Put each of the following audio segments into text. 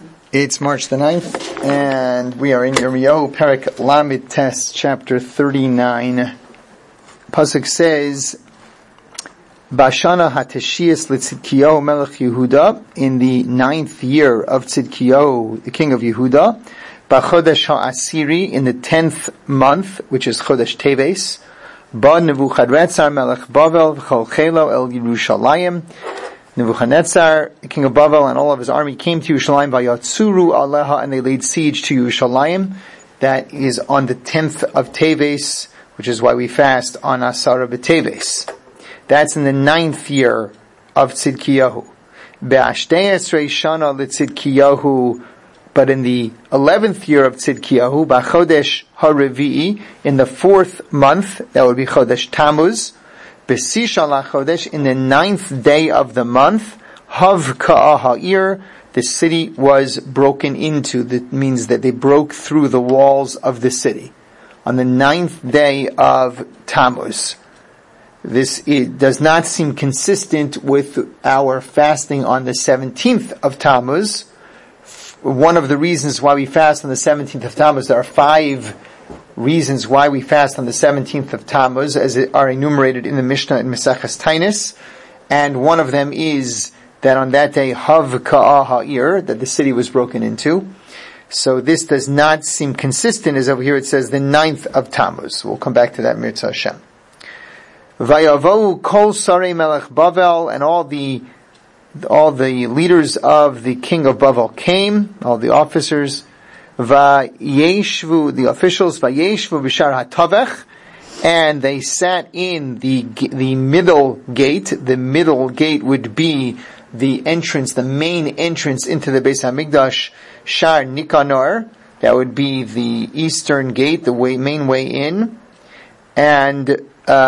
It's March the 9th, and we are in Yirmiyahu, Perek Lamed Tes, chapter 39. Pasuk says, Bashana HaTeshiyas L'Tzidkiyahu Melech Yehuda, in the 9th year of Tzidkiyahu, the king of Yehuda, B'chodesh HaAsiri, in the 10th month, which is Chodesh Teves, Ba Nebuchadrezzar Melech Bavel V'chol Chelo El Yerushalayim. Nebuchadnezzar, the king of Bavel, and all of his army came to Yerushalayim by Yatsuru Aleha, and they laid siege to Yerushalayim. That is on the 10th of Teves, which is why we fast on Asara B'Teves. That's in the 9th year of Tzidkiyahu. Be'ashtei esrei shana l'Tzidkiyahu, but in the 11th year of Tzidkiyahu, B'chodesh HaRevi'i, in the 4th month, that would be Chodesh Tammuz, B'sisha l'chodesh, in the 9th day of the month, Hav ka'ah ha'ir, the city was broken into. That means that they broke through the walls of the city. On the 9th day of Tammuz. This does not seem consistent with our fasting on the 17th of Tammuz. One of the reasons why we fast on the 17th of Tammuz, there are 5 reasons why we fast on the 17th of Tammuz, as are enumerated in the Mishnah in Maseches Tainis, and one of them is that on that day, Hav ka'ah ha'ir, that the city was broken into. So this does not seem consistent, as over here it says the 9th of Tammuz. We'll come back to that, Mirza Hashem. Vayavohu kol sarei melech Bavel, and all the leaders of the king of Bavel came, all the officers, Vayeshvu, the officials, Vayeshvu b'shar HaTavech, and they sat in the middle gate. The middle gate would be the entrance, the main entrance into the Beis HaMikdash, Shar Nikanor, that would be the eastern gate, the main way in. And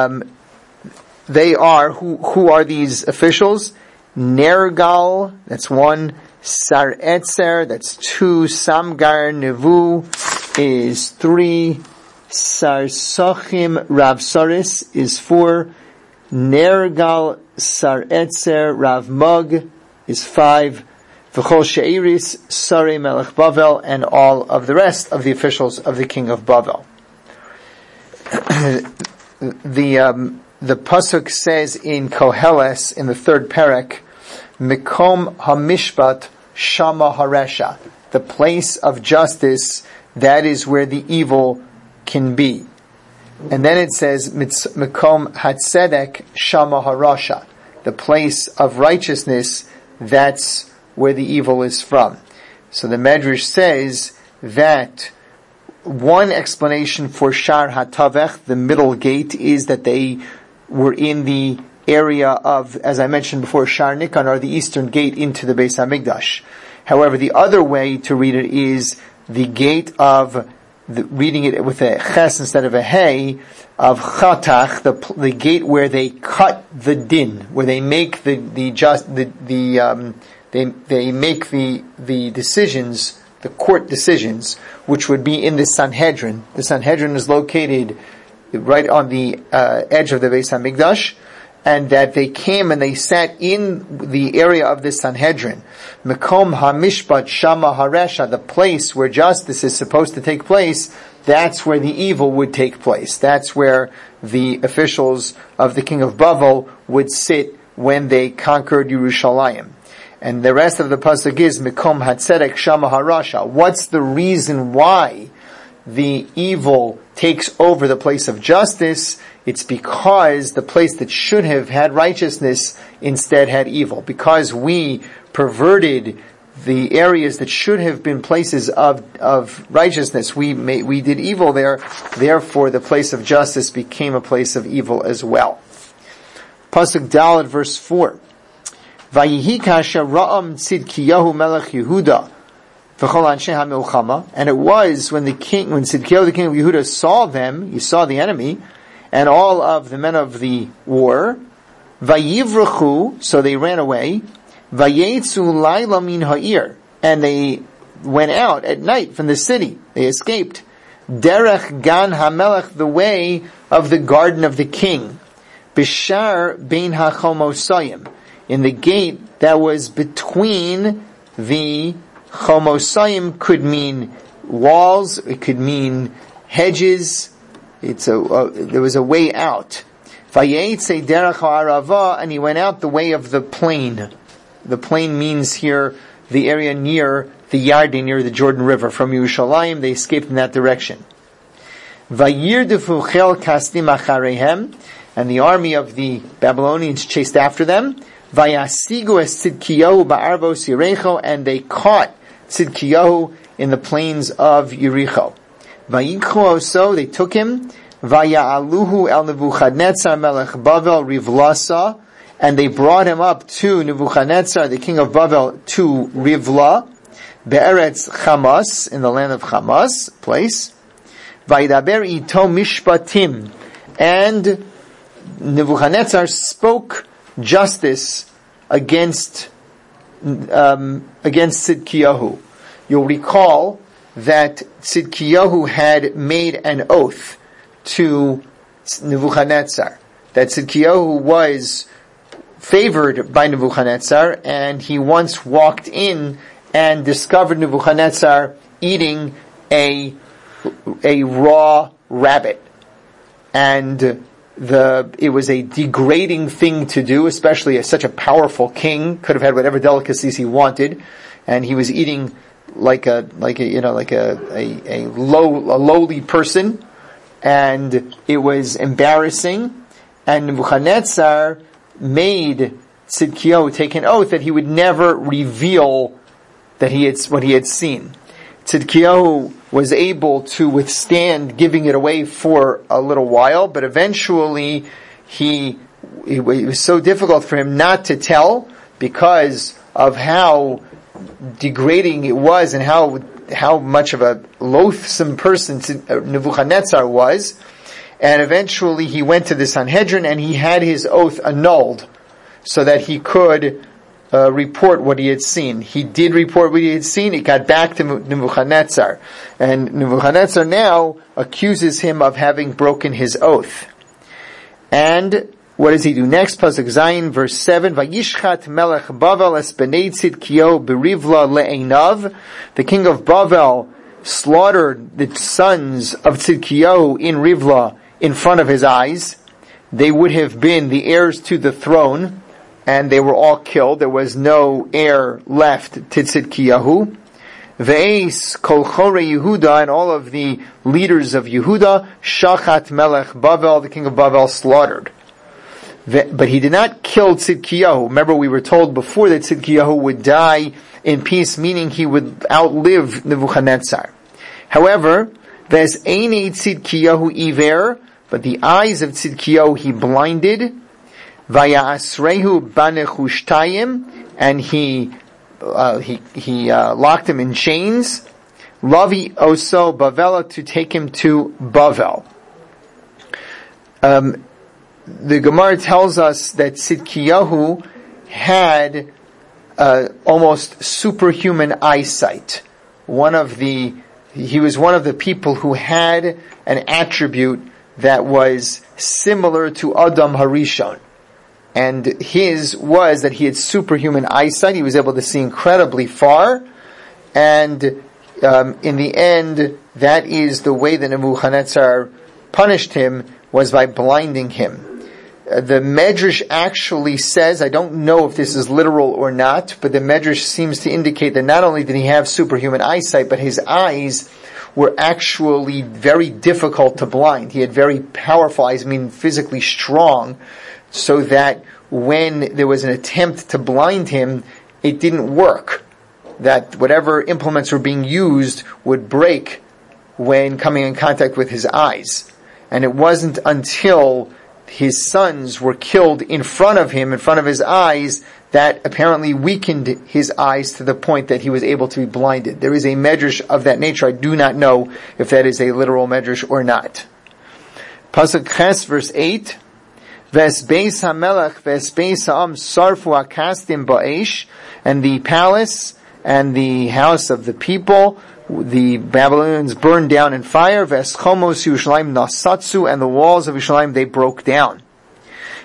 they are, who are these officials? Nergal, that's 1. Sar Etzer, that's 2. Samgar Nevu is 3. Sar Sochim Rav Saris is 4. Nergal Sar Etzer Rav Mug is 5. V'chol Sheiris Sarei Melech Bavel, and all of the rest of the officials of the king of Bavel. The pasuk says in Koheles, in the 3rd perek, Mikom HaMishpat Shama Haresha, the place of justice, that is where the evil can be. And then it says Mikom HaTzedek Shama Harasha, the place of righteousness, that's where the evil is from. So the Medrash says that one explanation for Shar HaTavech, the middle gate, is that they were in the area of, as I mentioned before, Shar Nikanor, the eastern gate into the Beis HaMikdash. However, the other way to read it is the gate of, reading it with a ches instead of a hey, of Chatach, the gate where they cut the din, where they make they make the decisions, the court decisions, which would be in the Sanhedrin. The Sanhedrin is located right on the edge of the Beis HaMikdash, and that they came and they sat in the area of the Sanhedrin. Mekom HaMishpat Shama Haresha, the place where justice is supposed to take place, that's where the evil would take place. That's where the officials of the king of Bavel would sit when they conquered Yerushalayim. And the rest of the pasuk is Mekom HaTzedek Shama Harasha. What's the reason why the evil takes over the place of justice? It's because the place that should have had righteousness instead had evil. Because we perverted the areas that should have been places of righteousness, we did evil there. Therefore, the place of justice became a place of evil as well. Pasuk Daled, verse 4. Vayihi kasher ra'am Tzidkiyahu melech Yehuda v'chol anshe ha'milchama, and it was when Tzidkiyahu the king of Yehuda saw them, he saw the enemy, and all of the men of the war, vayivrachu, so they ran away, vayetzu layla min ha'ir, and they went out at night from the city, they escaped, derech gan hamelech, the way of the garden of the king, bishar bein ha'chomosayim, in the gate that was between the Chomosayim could mean walls, it could mean hedges. There was a way out. Vayetze derech ha'arava, and he went out the way of the plain. The plain means here the area near the Yarden, near the Jordan River. From Yerushalayim, they escaped in that direction. Vayirdefu chel kasdim acharehem, and the army of the Babylonians chased after them. Vayasigu es Tzidkiyahu ba'arvos Yericho, and they caught Tzidkiyahu in the plains of Yericho. Vayikhu oso, they took him. Vaya'aluhu el Nebuchadnezzar melech Bavel Rivlasa, and they brought him up to Nebuchadnezzar, the king of Bavel, to Rivla, Be'eretz Chamas, in the land of Chamas, place. Vaydaber ito mishpatim, and Nebuchadnezzar spoke justice against Tzidkiyahu. You'll recall that Tzidkiyahu had made an oath to Nebuchadnezzar, that Tzidkiyahu was favored by Nebuchadnezzar, and he once walked in and discovered Nebuchadnezzar eating a raw rabbit. And it was a degrading thing to do, especially as such a powerful king could have had whatever delicacies he wanted, and he was eating like a lowly person, and it was embarrassing. And Nebuchadnezzar made Tzidkiyahu take an oath that he would never reveal what he had seen. Tzidkiyahu was able to withstand giving it away for a little while, but eventually it was so difficult for him not to tell because of how degrading it was and how much of a loathsome person Nebuchadnezzar was. And eventually he went to the Sanhedrin and he had his oath annulled so that he could report what he had seen. He did report what he had seen. It got back to Nebuchadnezzar. And Nebuchadnezzar now accuses him of having broken his oath. And what does he do next? Pasuk Zayin, verse 7. Vayishchat melech Bavel es bnei Tzidkiyahu berivla le'einav. The king of Bavel slaughtered the sons of Tzidkiyahu in Rivla in front of his eyes. They would have been the heirs to the throne, and they were all killed. There was no heir left to Tzidkiyahu. Ve'es kol chore Yehuda, and all of the leaders of Yehuda, Shachat melech Bavel, the king of Bavel, slaughtered. But he did not kill Tzidkiyahu. Remember, we were told before that Tzidkiyahu would die in peace, meaning he would outlive Nebuchadnezzar. However, Ve'es einei Tzidkiyahu iver, but the eyes of Tzidkiyahu he blinded. Vayasrehu banechushtayim, and he locked him in chains. Lavi oso Bavela, to take him to Bavel. The Gemara tells us that Tzidkiyahu had almost superhuman eyesight. He was one of the people who had an attribute that was similar to Adam Harishon. And his was that he had superhuman eyesight. He was able to see incredibly far. And in the end, that is the way that Nebuchadnezzar punished him, was by blinding him. The Medrash actually says, I don't know if this is literal or not, but the Medrash seems to indicate that not only did he have superhuman eyesight, but his eyes were actually very difficult to blind. He had very powerful eyes, physically strong, so that when there was an attempt to blind him, it didn't work. That whatever implements were being used would break when coming in contact with his eyes. And it wasn't until his sons were killed in front of him, in front of his eyes, that apparently weakened his eyes to the point that he was able to be blinded. There is a medrash of that nature. I do not know if that is a literal medrash or not. Pasuk Ches, verse 8. Ves beis hamelech, ves beis ha'am sarfu akastim ba'esh, and the palace and the house of the people, the Babylonians burned down in fire. Ves chomos Yerushalayim nasatsu, and the walls of Yerushalayim they broke down.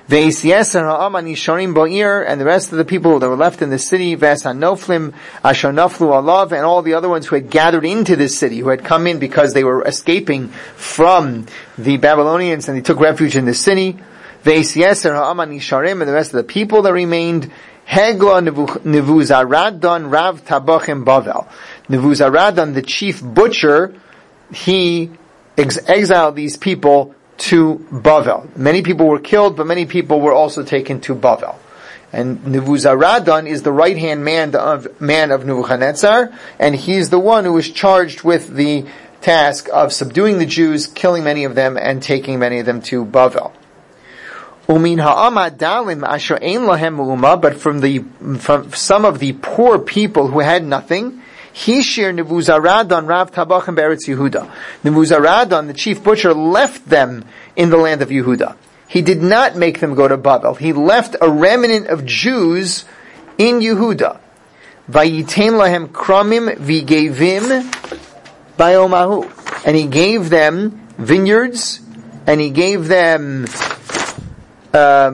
Ve'isyeser ha'am anisharim bo'ir, and the rest of the people that were left in the city, ve'esanoflim asher naflu alav, and all the other ones who had gathered into this city, who had come in because they were escaping from the Babylonians, and they took refuge in the city. Ve'isyeser ha'am anisharim, and the rest of the people that remained, Hegla Nevuzaradan Rav Tabachim Bavel. Nevuzaradan, the chief butcher, he exiled these people to Bavel. Many people were killed, but many people were also taken to Bavel. And Nevuzaradan is the right-hand man of Nebuchadnezzar, and he's the one who was charged with the task of subduing the Jews, killing many of them, and taking many of them to Bavel. Umin ha'amad dalim asher ein lahem u'uma, but from some of the poor people who had nothing, Hishir Nevuzaradan Rav Tabachim Beretz Yehuda. Nevuzaradan, the chief butcher, left them in the land of Yehuda. He did not make them go to Babel. He left a remnant of Jews in Yehuda. Vayitain lahem kramim v'gevim bayomahu. And he gave them vineyards, and he gave them I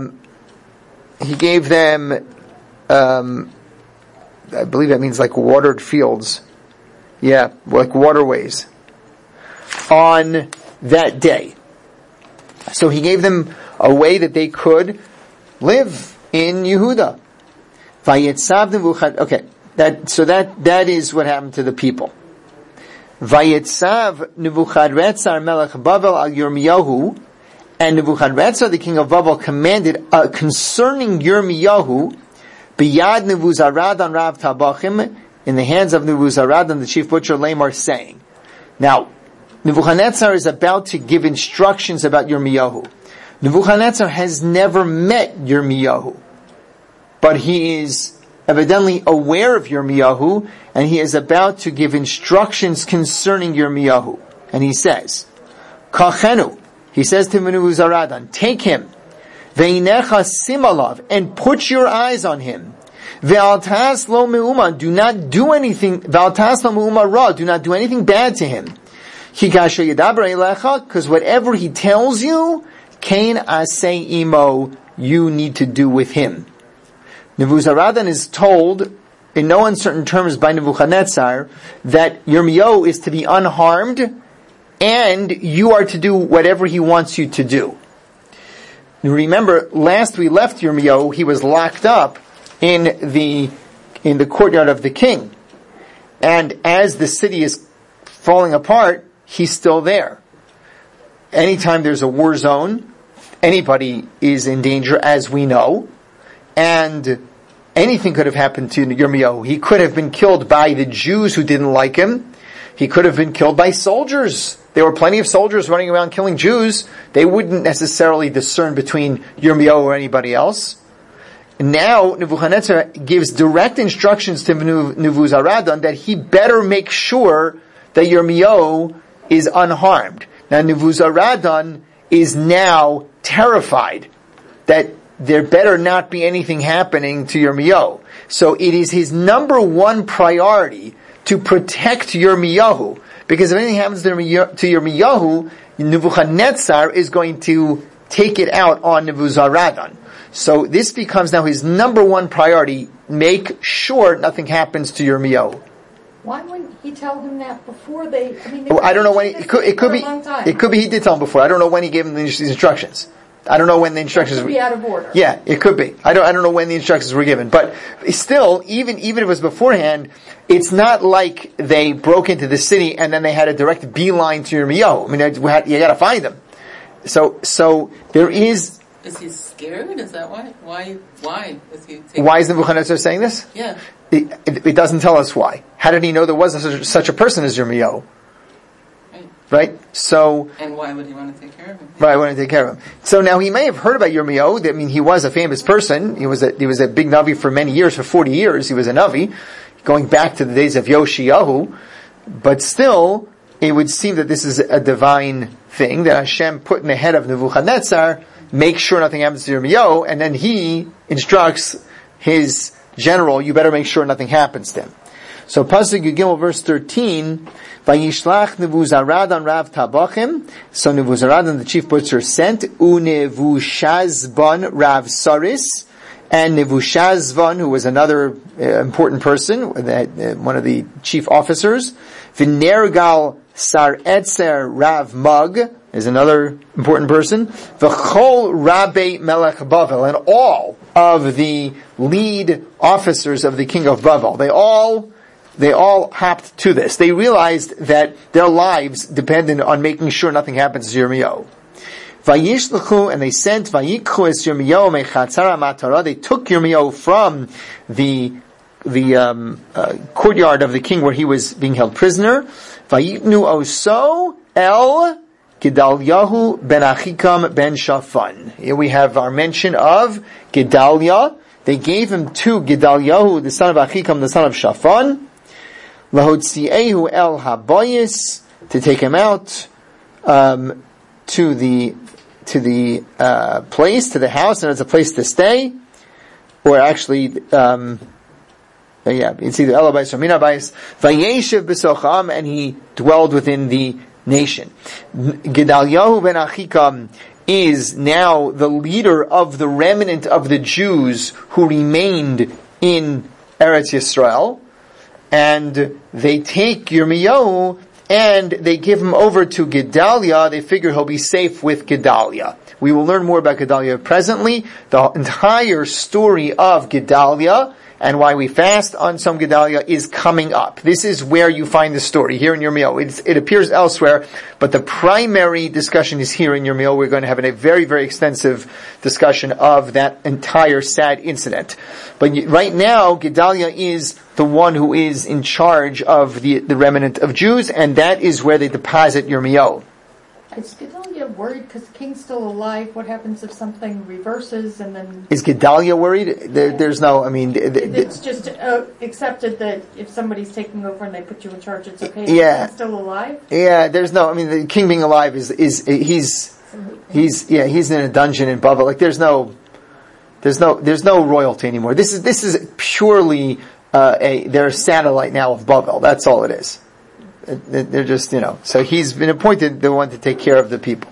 believe that means like watered fields. Yeah, like waterways. On that day. So he gave them a way that they could live in Yehuda. Okay, that is what happened to the people. Vayetzav Nebuchadrezzar melech Bavel al Yirmiyahu, and Nebuchadrezzar, the king of Babel, commanded concerning Yirmiyahu, biyad Nevuzaradan Rav Tabachim, in the hands of Nevuzaradan, the chief butcher, Lamar, saying. Now, Nebuchadnezzar is about to give instructions about Yirmiyahu. Nebuchadnezzar has never met Yirmiyahu, but he is evidently aware of Yirmiyahu, and he is about to give instructions concerning Yirmiyahu. And he says, Kachenu, he says to Nebuzaradan, take him, ve'inecha simalav, and put your eyes on him. Ve'altas lo me'uma, do not do anything, ve'altas lo me'uma ra, do not do anything bad to him. Higasha yadaber elecha, because whatever he tells you, kain asay imo, you need to do with him. Nebuzaradan is told, in no uncertain terms by Nebuchadnezzar, that Yirmiyahu is to be unharmed, and you are to do whatever he wants you to do. Remember, last we left Yirmiyahu, he was locked up in the courtyard of the king. And as the city is falling apart, he's still there. Anytime there's a war zone, anybody is in danger, as we know. And anything could have happened to Yirmiyahu. He could have been killed by the Jews who didn't like him. He could have been killed by soldiers. There were plenty of soldiers running around killing Jews. They wouldn't necessarily discern between Yirmiyahu or anybody else. Now, Nebuchadnezzar gives direct instructions to Nebuzaradan that he better make sure that Yirmiyahu is unharmed. Now, Nebuzaradan is now terrified that there better not be anything happening to Yirmiyahu. So it is his number one priority to protect Yirmiyahu, because if anything happens to Yirmiyahu, Nebuchadnezzar is going to take it out on Nebuzaradan. So this becomes now his number one priority, make sure nothing happens to Yirmiyahu. Why wouldn't he tell him that before they I don't know when it could be he did tell him before. I don't know when he gave him these instructions. I don't know when the instructions were out of order. Yeah, it could be. I don't know when the instructions were given, but still, even if it was beforehand, it's not like they broke into the city and then they had a direct beeline to Yirmiyahu. I mean, you got to find them. So there is. Is he scared? Is that why? Why is he? Why is Nebuchadnezzar saying this? Yeah. It doesn't tell us why. How did he know there was such a person as Yirmiyahu? Right? So. And why would he want to take care of him? Right, want to take care of him. So now he may have heard about Yirmiyahu. I mean, he was a famous person. He was a big Navi for many years, for 40 years. He was a Navi, going back to the days of Yoshiyahu. But still, it would seem that this is a divine thing that Hashem put in the head of Nebuchadnezzar, make sure nothing happens to Yirmiyahu, and then he instructs his general, you better make sure nothing happens to him. So Pasuk Yud verse 13, Vayishlach Nebuzaradan Rav Tabachim. So Nebuzaradan, the chief butcher, sent Unevushazban Rav Saris, and Nevushazvan, who was another important person, one of the chief officers. V'nergal Sar Etzer Rav Mug is another important person. V'chol Rabbe Melech Bavel, and all of the lead officers of the king of Bavel. They all hopped to this. They realized that their lives depended on making sure nothing happens to Yirmiyahu. Vayishlechu, and they sent Vayikchu es Yirmiyahu mechatzara matara. They took Yirmiyahu from the courtyard of the king where he was being held prisoner. Vayitnu oso el Gedaliahu ben Achikam ben Shaphan. Here we have our mention of Gedalia. They gave him to Gedaliahu, the son of Achikam, the son of Shaphan. Lahotziehu el habayis, to take him out to the place, to the house, and it's a place to stay, or actually, it's either Elabais or Minabais. Vayeshev b'socham, and he dwelled within the nation. Gedaliahu ben Achikam is now the leader of the remnant of the Jews who remained in Eretz Yisrael, and they take Yirmiyahu and they give him over to Gedalia. They figure he'll be safe with Gedalia. We will learn more about Gedalia presently. The entire story of Gedalia and why we fast on some Gedalia is coming up. This is where you find the story, here in Yirmiyahu. It appears elsewhere, but the primary discussion is here in Yirmiyahu. We're going to have a very, very extensive discussion of that entire sad incident. But right now, Gedalia is the one who is in charge of the remnant of Jews, and that is where they deposit Yirmiyahu. Is Gedalia worried because the king's still alive? What happens if something reverses and then... Is Gedalia worried? There's no, it's just accepted that if somebody's taking over and they put you in charge, it's okay. Yeah. Is the king still alive? Yeah, there's no, the king being alive he's in a dungeon in Babel. Like there's no royalty anymore. This is purely, they're a satellite now of Babel. That's all it is. They're just, so he's been appointed the one to take care of the people.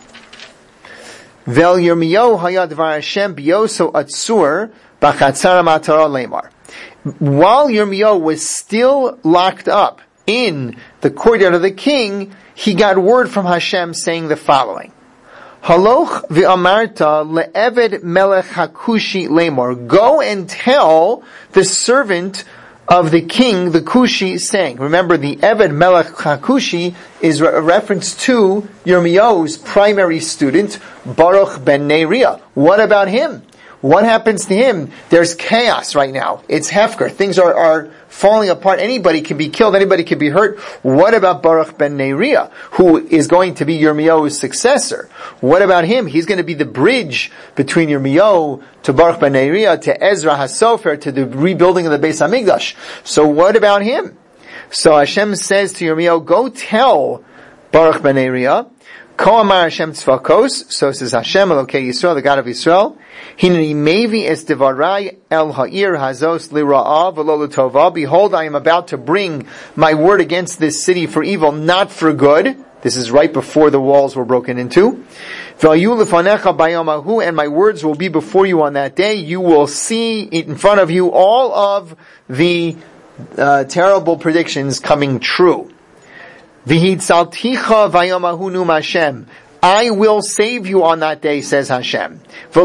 Vel Yirmiyahu hayad dvar Hashem biyoso atzur b'chatzara matara lemar. While Yirmiyahu was still locked up in the courtyard of the king, he got word from Hashem saying the following: Haloch v'amarta le'eved melech hakushi lemar. Go and tell the servant of the king, the Kushi, saying. Remember, the Eved Melech HaKushi is a reference to Yirmiyahu's primary student, Baruch ben Neriah. What about him? What happens to him? There's chaos right now. It's Hefker. Things are falling apart. Anybody can be killed. Anybody can be hurt. What about Baruch ben Neriah, who is going to be Yirmiyahu's successor? What about him? He's going to be the bridge between Yirmiyahu to Baruch ben Neriah, to Ezra HaSofer, to the rebuilding of the Beis HaMikdash. So what about him? So Hashem says to Yirmiyahu, go tell Baruch ben Neriah, Ko amar Hashem tzvakos, so says Hashem, Elokei Yisrael, the God of Israel, Hineni mevi es devarai el ha'ir hazos lira'ah v'lo l'tovah. Behold, I am about to bring my word against this city for evil, not for good. This is right before the walls were broken into. V'ayu lefanecha bayom hahu, and my words will be before you on that day. You will see in front of you all of the terrible predictions coming true. V'hitzalticha vayom hahu num Hashem. I will save you on that day, says Hashem. You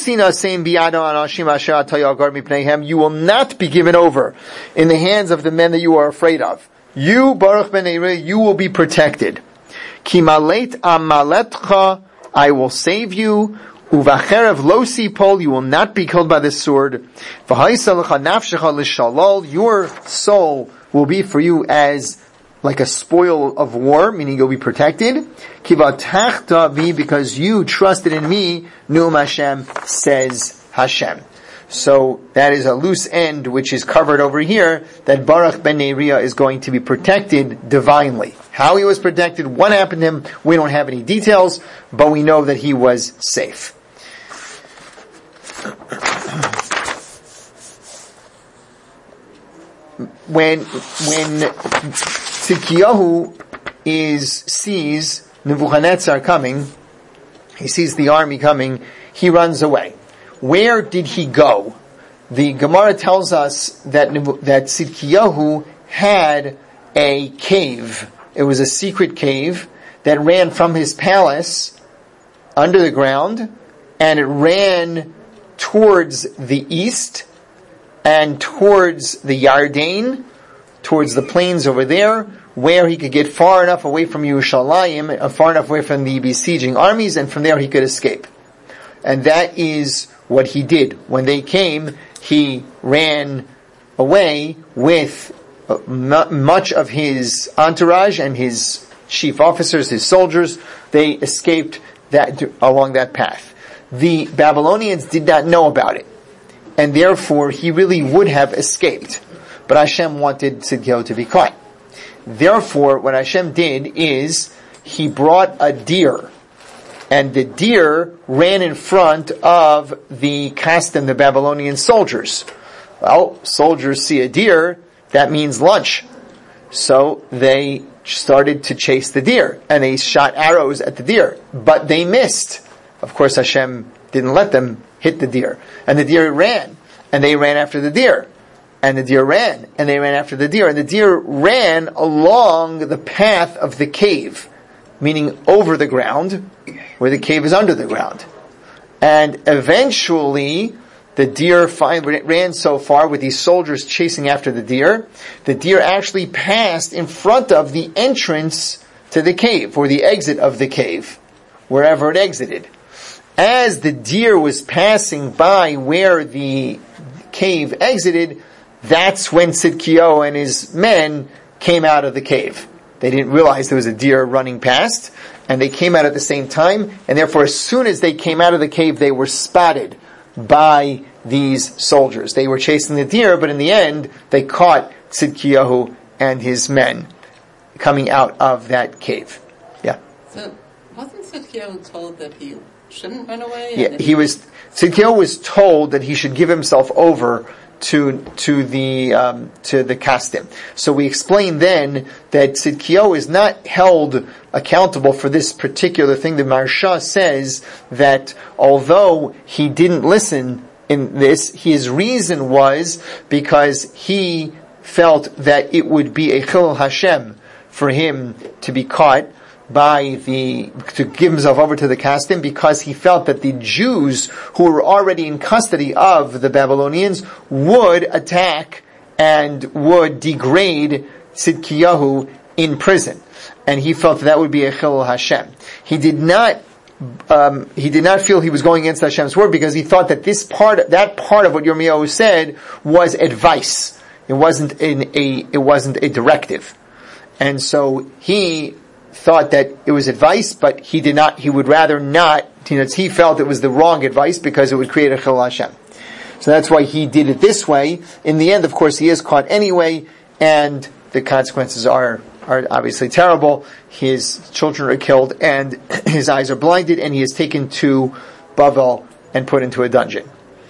will not be given over in the hands of the men that you are afraid of. You, Baruch ben Neriah, you will be protected. Ki malet amaletcha, I will save you. Uvacherev lo sipol, you will not be killed by the sword. V'haisalecha nafshecha l'shalol, your soul will be for you as like a spoil of war, meaning you'll be protected. Kivatachta vi, because you trusted in me, Nu'um Hashem, says Hashem. So that is a loose end which is covered over here, that Baruch ben Neriah is going to be protected divinely. How he was protected, what happened to him, we don't have any details, but we know that he was safe. when Tzidkiyahu sees Nebuchadnezzar coming, he sees the army coming, he runs away. Where did he go? The Gemara tells us that Tzidkiyahu had a cave. It was a secret cave that ran from his palace under the ground, and it ran towards the east and towards the Yarden, towards the plains over there, where he could get far enough away from Yerushalayim, far enough away from the besieging armies, and from there he could escape. And that is what he did. When they came, he ran away with much of his entourage and his chief officers, his soldiers. They escaped along that path. The Babylonians did not know about it, and therefore he really would have escaped. But Hashem wanted Tzidkiyahu to be caught. Therefore, what Hashem did is he brought a deer, and the deer ran in front of the Kasdim, the Babylonian soldiers. Well, soldiers see a deer, that means lunch. So they started to chase the deer, and they shot arrows at the deer, but they missed. Of course, Hashem didn't let them hit the deer. And the deer ran, and they ran after the deer. And the deer ran, and they ran after the deer. And the deer ran along the path of the cave, meaning over the ground, where the cave is under the ground. And eventually, the deer ran so far with these soldiers chasing after the deer actually passed in front of the entrance to the cave, or the exit of the cave, wherever it exited. As the deer was passing by where the cave exited, that's when Tzidkiyahu and his men came out of the cave. They didn't realize there was a deer running past, and they came out at the same time, and therefore as soon as they came out of the cave, they were spotted by these soldiers. They were chasing the deer, but in the end, they caught Tzidkiyahu and his men coming out of that cave. Yeah. So, wasn't Tzidkiyahu told that he shouldn't run away? Yeah, Tzidkiyahu was told that he should give himself over to the Kasdim. So we explained then that Tzidkiyahu is not held accountable for this particular thing. The Maharsha says that although he didn't listen in this, his reason was because he felt that it would be a Chilul Hashem for him to be caught to give himself over to the Kasdim, because he felt that the Jews who were already in custody of the Babylonians would attack and would degrade Tzidkiyahu in prison. And he felt that would be a Chilul Hashem. He did not feel he was going against Hashem's word, because he thought that that part of what Yirmiyahu said was advice. It wasn't a directive. And so he thought that it was advice, but he would rather not, he felt it was the wrong advice because it would create a Chilul Hashem. So that's why he did it this way. In the end, of course, he is caught anyway, and the consequences are obviously terrible. His children are killed, and his eyes are blinded, and he is taken to Bavel and put into a dungeon.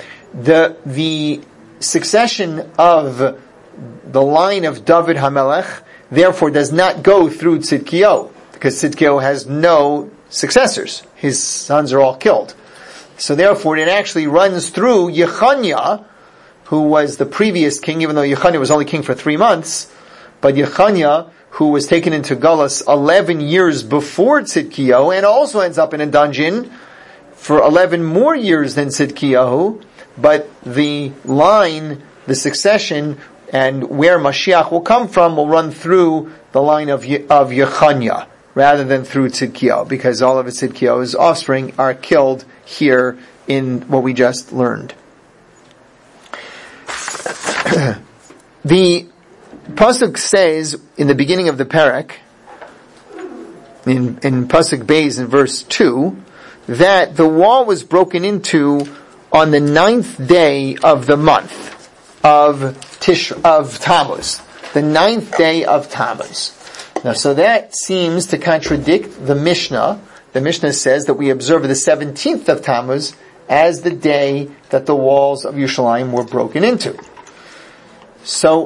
The succession of the line of David HaMelech, therefore, does not go through Tzidkiyahu, because Tzidkiyahu has no successors. His sons are all killed. So therefore, it actually runs through Yechaniah, who was the previous king, even though Yechaniah was only king for 3 months. But Yechaniah, who was taken into Galus 11 years before Tzidkiyahu, and also ends up in a dungeon for 11 more years than Tzidkiyahu. But the line, the succession, and where Mashiach will come from will run through the line of Yechaniah, rather than through Tzidkiyahu, because all of Tzidkiyahu's offspring are killed here in what we just learned. The Pasuk says in the beginning of the Parak, in Pasuk Beis in verse 2, that the wall was broken into on the 9th day of the month of Tammuz. The 9th day of Tammuz. Now, so that seems to contradict the Mishnah. The Mishnah says that we observe the 17th of Tammuz as the day that the walls of Yerushalayim were broken into. So,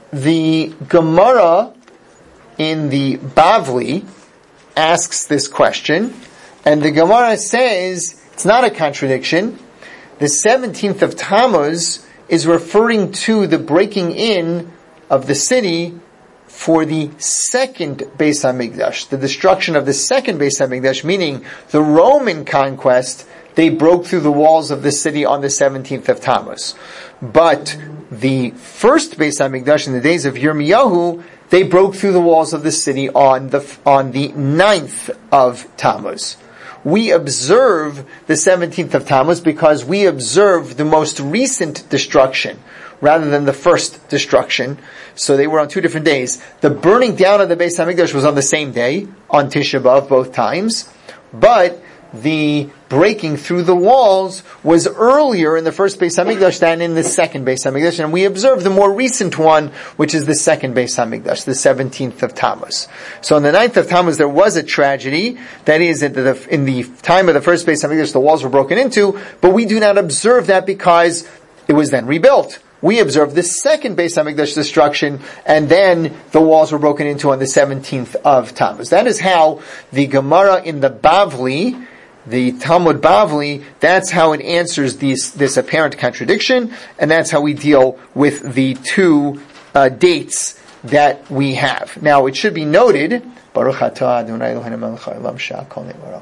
the Gemara in the Bavli asks this question, and the Gemara says it's not a contradiction. The 17th of Tammuz is referring to the breaking in of the city for the second Beis HaMikdash, the destruction of the second Beis HaMikdash, meaning the Roman conquest. They broke through the walls of the city on the 17th of Tammuz. But the first Beis HaMikdash in the days of Yirmiyahu, they broke through the walls of the city on the 9th of Tammuz. We observe the 17th of Tammuz because we observe the most recent destruction rather than the first destruction. So they were on two different days. The burning down of the Beis HaMikdash was on the same day, on Tisha B'Av, both times. But the breaking through the walls was earlier in the first Beis HaMikdash than in the second Beis HaMikdash, and we observe the more recent one, which is the second Beis HaMikdash, the 17th of Tammuz. So on the 9th of Tammuz there was a tragedy, that is, in the time of the first Beis HaMikdash the walls were broken into, but we do not observe that because it was then rebuilt. We observe the second Beis HaMikdash destruction, and then the walls were broken into on the 17th of Tammuz. That is how the Gemara in the Bavli, the Talmud Bavli, that's how it answers this apparent contradiction, and that's how we deal with the two dates that we have. Now, it should be noted, Baruch atah Adonai Eloheinu melech haolam she'akol nivra.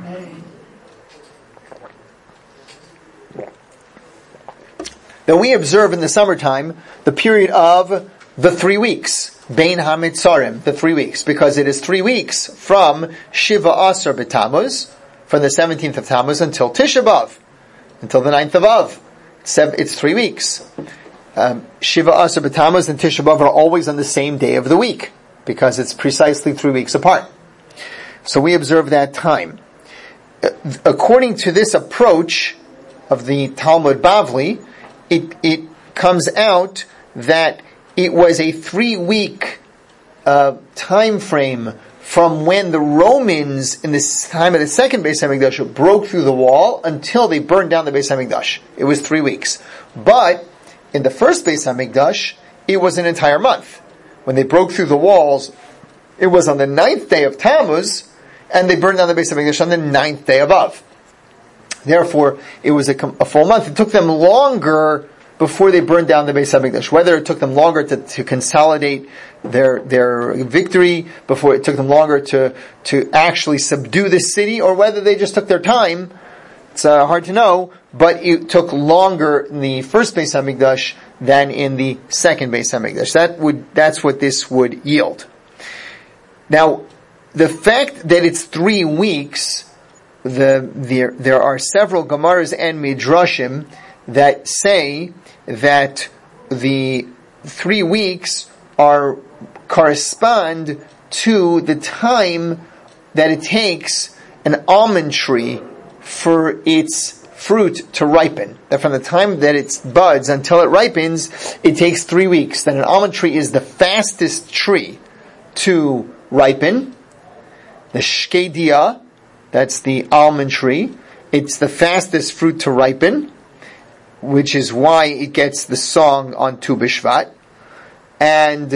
That we observe in the summertime the period of the 3 weeks, Bein HaMitzarim, the 3 weeks, because it is 3 weeks from Shiva Asar B'Tammuz, from the 17th of Tammuz until Tisha B'Av, until the 9th of Av. It's 3 weeks. Shiva Asar B'Tammuz and Tisha B'Av are always on the same day of the week, because it's precisely 3 weeks apart. So we observe that time. According to this approach of the Talmud Bavli, it comes out that it was a 3 week time frame from when the Romans, in this time of the second Beis HaMikdash, broke through the wall until they burned down the Beis HaMikdash. It was 3 weeks. But in the first Beis HaMikdash, it was an entire month. When they broke through the walls, it was on the 9th day of Tammuz, and they burned down the Beis HaMikdash on the 9th day of Av. Therefore, it was a full month. It took them longer before they burned down the Beis HaMikdash. Whether it took them longer to consolidate their victory, before it took them longer to actually subdue the city, or whether they just took their time, it's hard to know, but it took longer in the first Beis HaMikdash than in the second Beis HaMikdash. That's what this would yield. Now, the fact that it's 3 weeks, there are several Gemaras and Midrashim that say that the 3 weeks correspond to the time that it takes an almond tree for its fruit to ripen. That from the time that it buds until it ripens, it takes 3 weeks. That an almond tree is the fastest tree to ripen. The shkedia, that's the almond tree, it's the fastest fruit to ripen, which is why it gets the song on Tu B'Shvat. And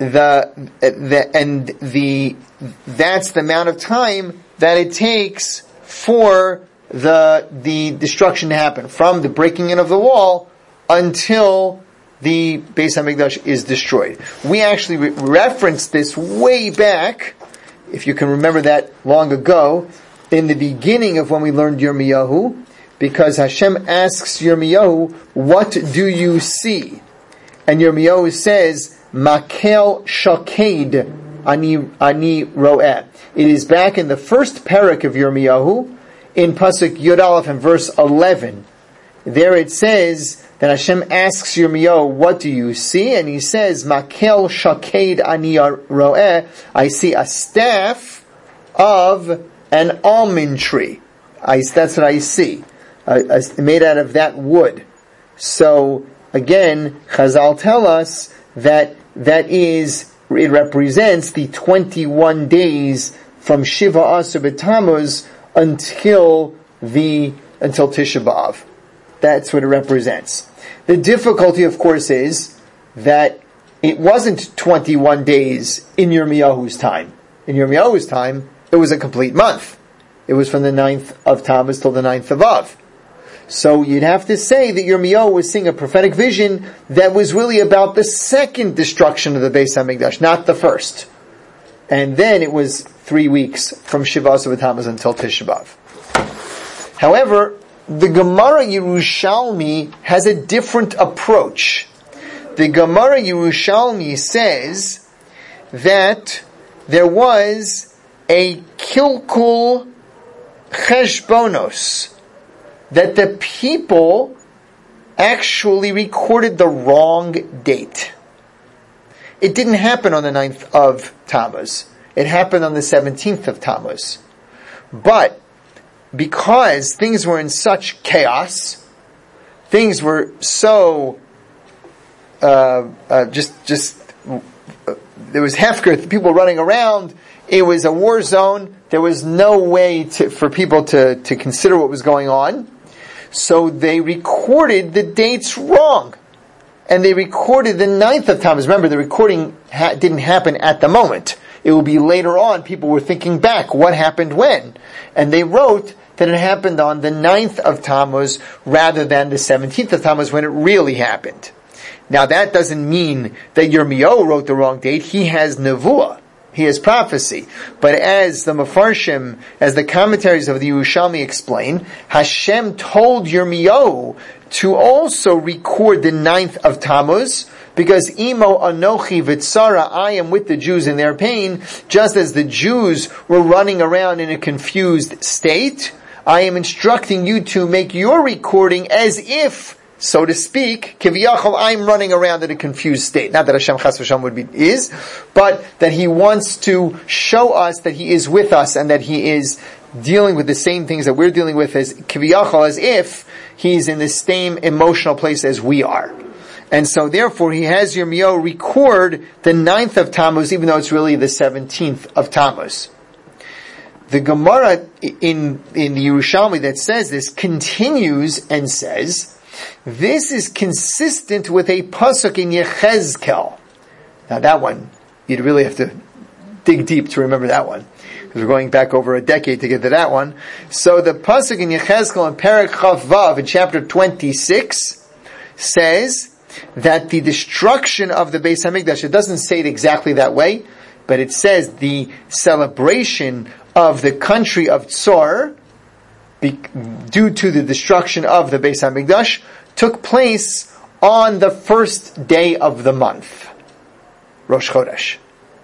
that's the amount of time that it takes for the destruction to happen, from the breaking in of the wall until the Beis HaMikdash is destroyed. We actually referenced this way back, if you can remember that long ago, in the beginning of when we learned Yirmiyahu, because Hashem asks Yirmiyahu, what do you see? And Yirmiyahu says, Makel Shaked Ani Ro'eh. It is back in the first parak of Yirmiyahu, in Pasuk Yud Aleph and verse 11. There it says that Hashem asks Yirmiyahu, what do you see? And he says, Makel Shaked Ani Ro'eh. I see a staff of an almond tree. That's what I see. Made out of that wood. So, again, Chazal tell us that it represents the 21 days from Shiva Asar B'Tammuz until Tisha B'Av. That's what it represents. The difficulty, of course, is that it wasn't 21 days in Yirmiyahu's time. In Yirmiyahu's time, it was a complete month. It was from the 9th of Tammuz till the 9th of Av. So you'd have to say that Yirmiyahu was seeing a prophetic vision that was really about the second destruction of the Beis HaMikdash, not the first. And then it was 3 weeks from Shivas of Tammuz until Tisha B'Av. However, the Gemara Yerushalmi has a different approach. The Gemara Yerushalmi says that there was a kilkul cheshbonos, that the people actually recorded the wrong date. It didn't happen on the 9th of Tammuz. It happened on the 17th of Tammuz. But because things were in such chaos, things were so there was hefker, people running around, it was a war zone, there was no way for people to consider what was going on, so they recorded the dates wrong. And they recorded the 9th of Tammuz. Remember, the recording didn't happen at the moment. It will be later on. People were thinking back, what happened when? And they wrote that it happened on the 9th of Tammuz rather than the 17th of Tammuz when it really happened. Now that doesn't mean that Yirmiyahu wrote the wrong date. He has nevuah. He has prophecy. But as the Mefarshim, as the commentaries of the Yerushalmi explain, Hashem told Yirmiyahu to also record the 9th of Tammuz, because Imo Anochi Vitsara, I am with the Jews in their pain, just as the Jews were running around in a confused state, I am instructing you to make your recording as if, so to speak, Kiviyachol, I'm running around in a confused state. Not that Hashem Chas V'Shalom is, but that He wants to show us that He is with us and that He is dealing with the same things that we're dealing with as Kiviyachol, as if He's in the same emotional place as we are. And so therefore He has Yirmiyahu record the 9th of Tammuz, even though it's really the 17th of Tammuz. The Gemara in the Yerushalmi that says this continues and says, this is consistent with a pasuk in Yechezkel. Now that one, you'd really have to dig deep to remember that one, because we're going back over a decade to get to that one. So the pasuk in Yechezkel in Perek Chav Vav in chapter 26 says that the destruction of the Beis HaMikdash, it doesn't say it exactly that way, but it says the celebration of the country of Tzor, due to the destruction of the Beis HaMikdash, took place on the first day of the month, Rosh Chodesh.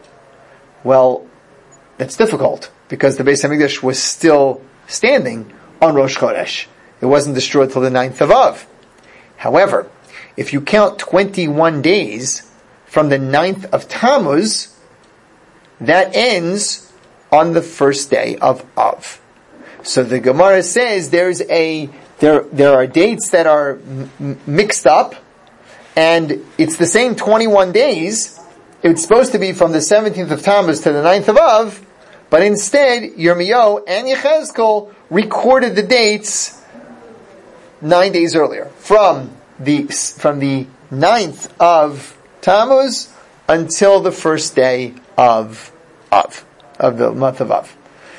Well, that's difficult, because the Beis HaMikdash was still standing on Rosh Chodesh. It wasn't destroyed till the 9th of Av. However, if you count 21 days from the 9th of Tammuz, that ends on the first day of Av. So the Gemara says there are dates that are mixed up, and it's the same 21 days. It's supposed to be from the 17th of Tammuz to the 9th of Av, but instead Yirmiyahu and Yechezkel recorded the dates 9 days earlier, from the 9th of Tammuz until the first day of the month of Av.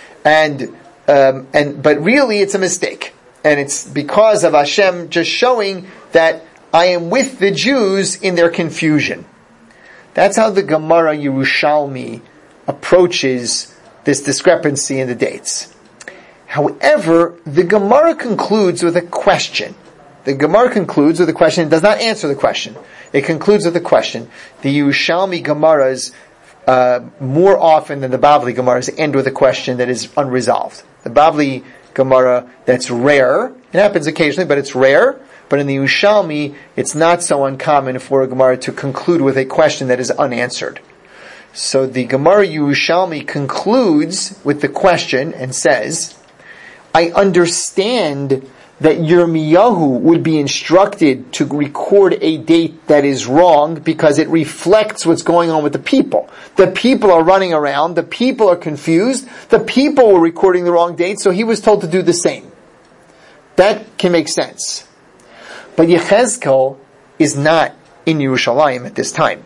But really it's a mistake. And it's because of Hashem just showing that I am with the Jews in their confusion. That's how the Gemara Yerushalmi approaches this discrepancy in the dates. However, the Gemara concludes with a question. The Gemara concludes with a question. It does not answer the question. It concludes with a question. The Yerushalmi Gemaras, more often than the Bavli Gemaras, end with a question that is unresolved. The Bavli Gemara, that's rare. It happens occasionally, but it's rare. But in the Yerushalmi, it's not so uncommon for a Gemara to conclude with a question that is unanswered. So the Gemara Yerushalmi concludes with the question and says, I understand that Yirmiyahu would be instructed to record a date that is wrong because it reflects what's going on with the people. The people are running around, the people are confused, the people were recording the wrong date, so he was told to do the same. That can make sense. But Yechezkel is not in Yerushalayim at this time.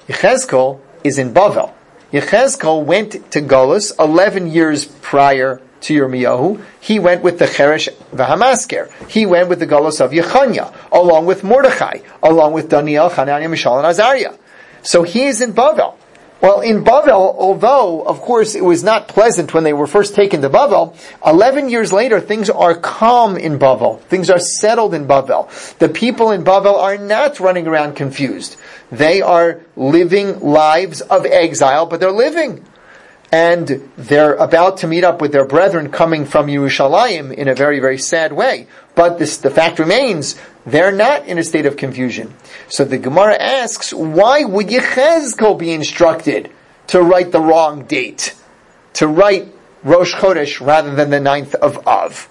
Yechezkel is in Bavel. Yechezkel went to Golus 11 years prior to Yirmiyahu. He went with the Cheresh v'Hamasker. He went with the Golus of Yechanya, along with Mordechai, along with Daniel, Hananiah, Mishael, and Azariah. So he is in Bavel. Well, in Bavel, although, of course, it was not pleasant when they were first taken to Bavel, 11 years later, things are calm in Bavel. Things are settled in Bavel. The people in Bavel are not running around confused. They are living lives of exile, but they're living. And they're about to meet up with their brethren coming from Yerushalayim in a very, very sad way. But the fact remains, they're not in a state of confusion. So the Gemara asks, why would Yechezkel be instructed to write the wrong date? To write Rosh Chodesh rather than the 9th of Av?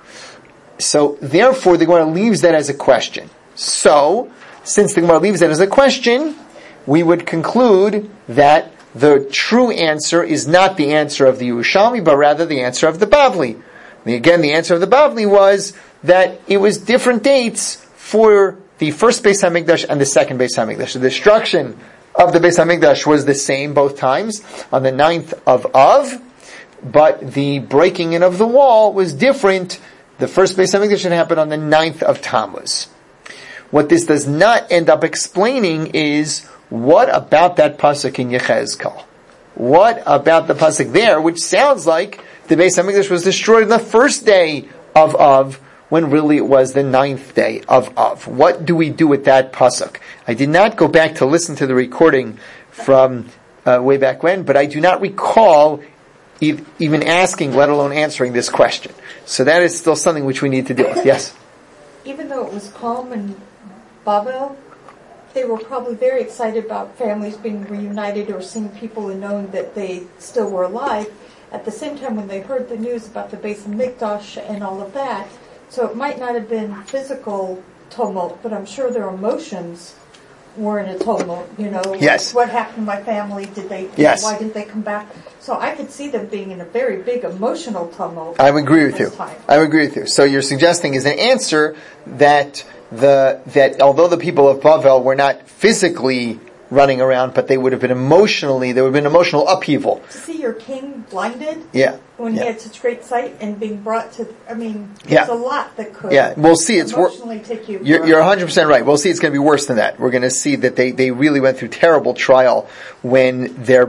So therefore the Gemara leaves that as a question. So, since the Gemara leaves that as a question, we would conclude that the true answer is not the answer of the Yerushalmi, but rather the answer of the Bavli. Again, the answer of the Bavli was that it was different dates for the first Beis HaMikdash and the second Beis HaMikdash. The destruction of the Beis HaMikdash was the same both times, on the 9th of Av, but the breaking in of the wall was different. The first Beis HaMikdash had happened on the 9th of Tammuz. What this does not end up explaining is, what about that pasuk in Yechezkel? What about the pasuk there, which sounds like the Beis HaMikdash was destroyed on the first day of Av, when really it was the 9th day of Av? What do we do with that pasuk? I did not go back to listen to the recording from way back when, but I do not recall even asking, let alone answering this question. So that is still something which we need to deal with. Yes? Even though it was calm in Bavel, they were probably very excited about families being reunited or seeing people and knowing that they still were alive. At the same time, when they heard the news about the Beis HaMikdash and all of that, so it might not have been physical tumult, but I'm sure their emotions were in a tumult. Yes. What happened to my family? Yes. Why didn't they come back? So I could see them being in a very big emotional tumult. I would agree with you. I would agree with you. So you're suggesting is an answer that although the people of Bavel were not physically running around, but there would have been emotional upheaval. To see your king blinded? Yeah. When he had such great sight and being brought to, there's a lot that could we'll see. emotionally take you. You're 100% right. We'll see it's going to be worse than that. We're going to see that they really went through terrible trial when their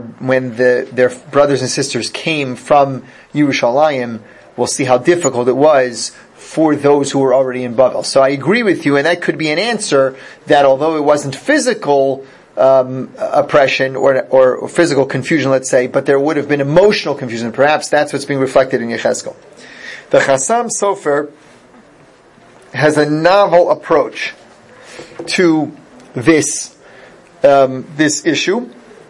brothers and sisters came from Yerushalayim. We'll see how difficult it was for those who were already in Bavel. So I agree with you, and that could be an answer that although it wasn't physical oppression or physical confusion, let's say, but there would have been emotional confusion. Perhaps that's what's being reflected in Yechezkel. The Chassam Sofer has a novel approach to this issue,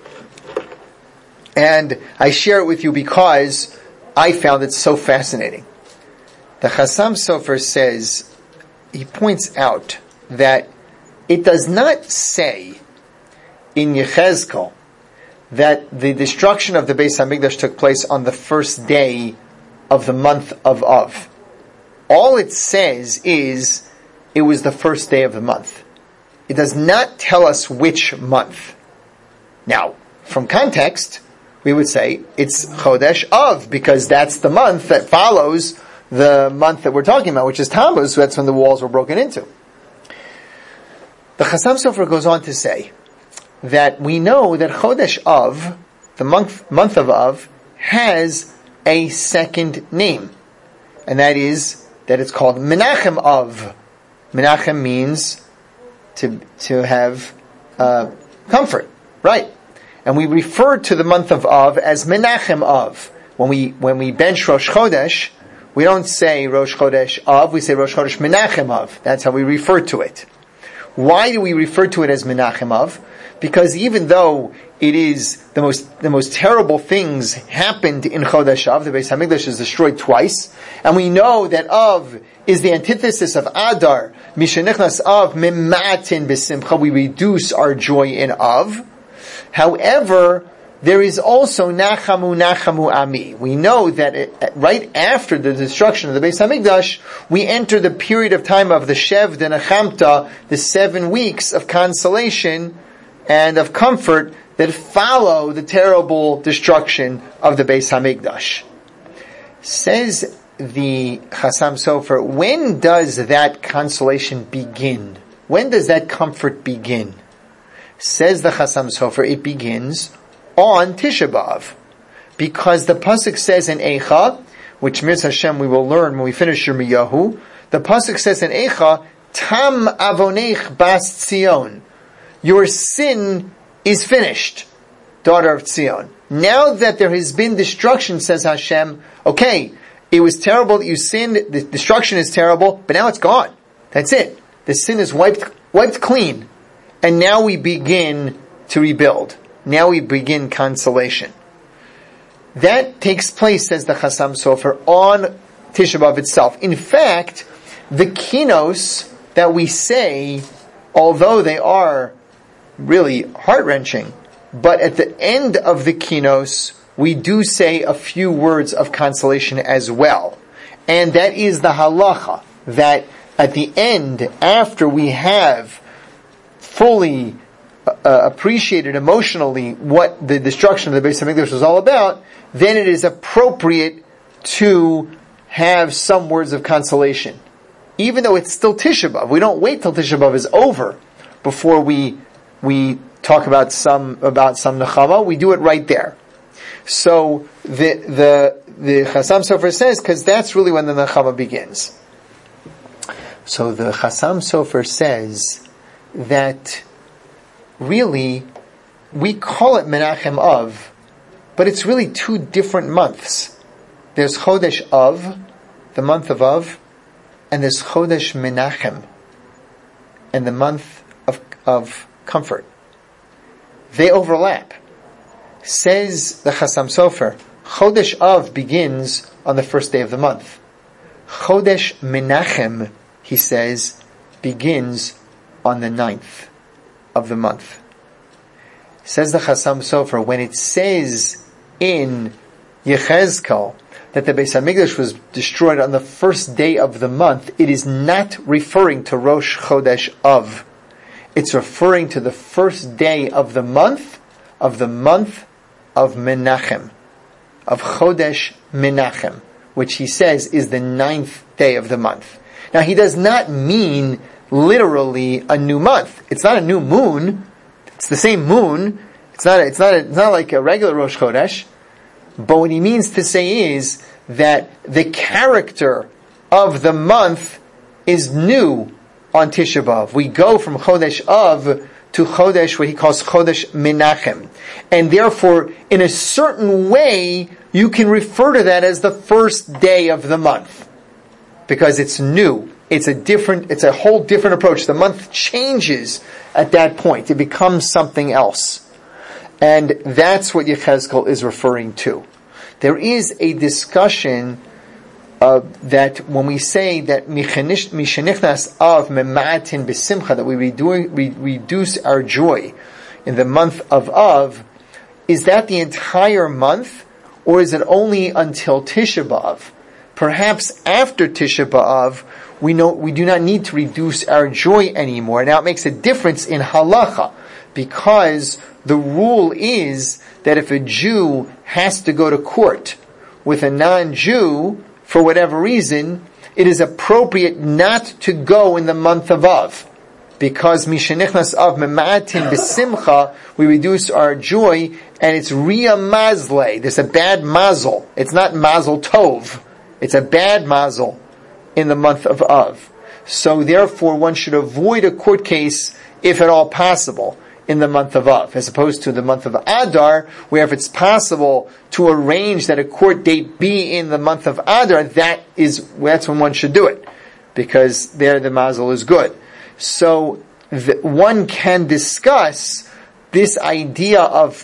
and I share it with you because I found it so fascinating. The Chassam Sofer says, he points out that it does not say in Yechezkel that the destruction of the Beis HaMikdash took place on the first day of the month of Av. All it says is it was the first day of the month. It does not tell us which month. Now, from context, we would say it's Chodesh Av, because that's the month that follows the month that we're talking about, which is Tammuz. So that's when the walls were broken into. The Chassam Sofer goes on to say that we know that Chodesh Av, the month of Av, has a second name, and that is that it's called Menachem Av. Menachem means to have comfort, right? And we refer to the month of Av as Menachem Av. When we bench Rosh Chodesh, we don't say Rosh Chodesh Av, we say Rosh Chodesh Menachem Av. That's how we refer to it. Why do we refer to it as Menachem Av? Because even though it is the most terrible things happened in Chodesh Av, the Beis HaMikdash is destroyed twice, and we know that Av is the antithesis of Adar. Mishenichnas Av mimatin b'simcha. We reduce our joy in Av. However, there is also Nachamu Ami. We know that right after the destruction of the Beis HaMikdash, we enter the period of time of the Shev de Nechamta, the 7 weeks of consolation, and of comfort that follow the terrible destruction of the Beis Hamikdash. Says the Chassam Sofer, when does that consolation begin? When does that comfort begin? Says the Chassam Sofer, it begins on Tisha B'Av. Because the Pasuk says in Eicha, which Mirz Hashem we will learn when we finish Yirmiyahu, the Pasuk says in Eicha, Tam avonech bas Tzion. Your sin is finished, daughter of Tzion. Now that there has been destruction, says Hashem, okay, it was terrible that you sinned, the destruction is terrible, but now it's gone. That's it. The sin is wiped clean. And now we begin to rebuild. Now we begin consolation. That takes place, says the Chassam Sofer, on Tisha B'Av itself. In fact, the kinos that we say, although they are really heart-wrenching, but at the end of the kinos, we do say a few words of consolation as well. And that is the halacha, that at the end, after we have fully appreciated emotionally what the destruction of the Beis Hamikdash was all about, then it is appropriate to have some words of consolation. Even though it's still Tisha B'Av. We don't wait till Tisha B'Av is over before we talk about some nechama. We do it right there. So the Chassam Sofer says, because that's really when the nechama begins. So the Chassam Sofer says that really we call it Menachem Av, but it's really two different months. There's Chodesh Av, the month of Av, and there's Chodesh Menachem, and the month of comfort. They overlap. Says the Chassam Sofer, Chodesh Av begins on the first day of the month. Chodesh Menachem, he says, begins on the 9th of the month. Says the Chassam Sofer, when it says in Yechezkel that the Beis Hamikdash was destroyed on the first day of the month, it is not referring to Rosh Chodesh Av. It's referring to the first day of the month of Menachem, of Chodesh Menachem, which he says is the 9th day of the month. Now he does not mean literally a new month. It's not a new moon. It's the same moon. It's not like a regular Rosh Chodesh. But what he means to say is that the character of the month is new on Tisha B'Av. We go from Chodesh Av to Chodesh, what he calls Chodesh Menachem. And therefore, in a certain way, you can refer to that as the first day of the month. Because it's new. It's a whole different approach. The month changes at that point. It becomes something else. And that's what Yechezkel is referring to. There is a discussion that when we say that Mishenichnas Av Mema'atin B'Simcha, that we reduce our joy in the month of Av, is that the entire month, or is it only until Tisha B'Av? Perhaps after Tisha B'Av, we do not need to reduce our joy anymore. Now it makes a difference in halacha, because the rule is that if a Jew has to go to court with a non-Jew, for whatever reason, it is appropriate not to go in the month of Av. Because Mishenichnas Av Mema'atin B'Simcha, we reduce our joy, and it's Ria Mazle. There's a bad mazel. It's not Mazel Tov. It's a bad mazel in the month of Av. So therefore one should avoid a court case, if at all possible, in the month of Av, as opposed to the month of Adar, where if it's possible to arrange that a court date be in the month of Adar, that's when one should do it, because there the mazel is good. So one can discuss this idea of